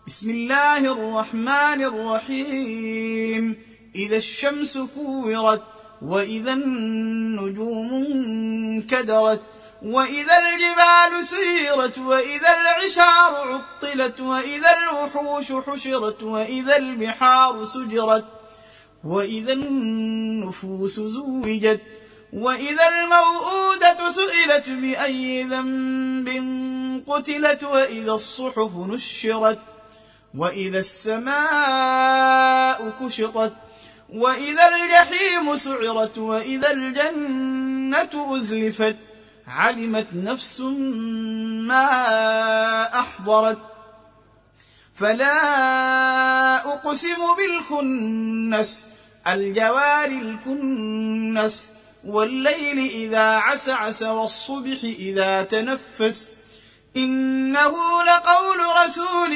بسم الله الرحمن الرحيم. إذا الشمس كورت، وإذا النجوم انكدرت، وإذا الجبال سيرت، وإذا العشار عطلت، وإذا الوحوش حشرت، وإذا البحار سجرت، وإذا النفوس زوجت، وإذا الموءودة سئلت بأي ذنب قتلت، وإذا الصحف نشرت، وإذا السماء كشطت، وإذا الجحيم سعرت، وإذا الجنة أزلفت، علمت نفس ما أحضرت. فلا أقسم بالخنس، الجوار الكنس، والليل إذا عسعس، والصبح إذا تنفس، إنه لقول رسول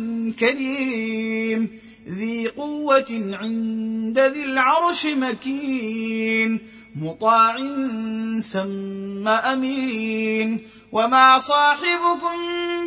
كريم ذي قوة عند ذي العرش مكين، مطاع ثم أمين. وما صاحبكم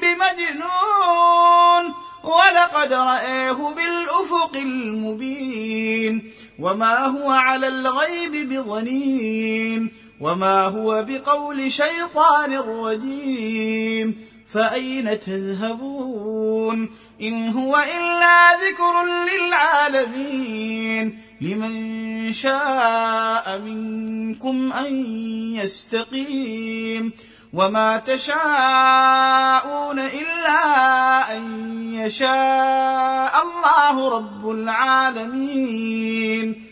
بمجنون، ولقد رآه بالأفق المبين، وما هو على الغيب بضنين، وما هو بقول شيطان رجيم. فأين تذهبون؟ إن هو إلا ذكر للعالمين، لمن شاء منكم أن يستقيم. وما تشاءون إلا أن يشاء الله رب العالمين.